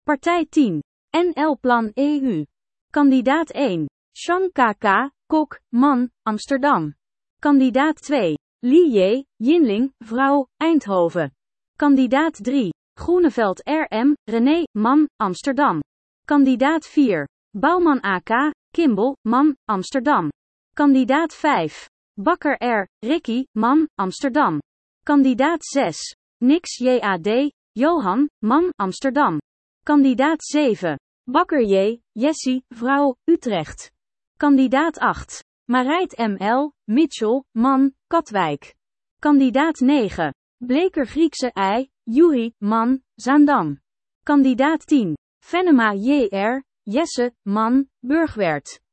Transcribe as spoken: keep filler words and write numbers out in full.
Partij tien. N L-Plan E U. Kandidaat één. Sean K K, Kok, man, Amsterdam. Kandidaat twee. Li J. Jinling, vrouw, Eindhoven. Kandidaat drie. Groeneveld R M, René, man, Amsterdam. Kandidaat vier. Bouwman A K, Kimball, man, Amsterdam. Kandidaat vijf. Bakker R. Ricky, man, Amsterdam. Kandidaat zes. Nix J A D, Johan, man, Amsterdam. Kandidaat zeven. Bakker J. Jessie, vrouw, Utrecht. Kandidaat acht. Marijt M L, Mitchell, man, Katwijk. Kandidaat negen. Bleker Griekse I, Juri, man, Zaandam. Kandidaat tien. Venema J R, Jesse, man, Burgwerd.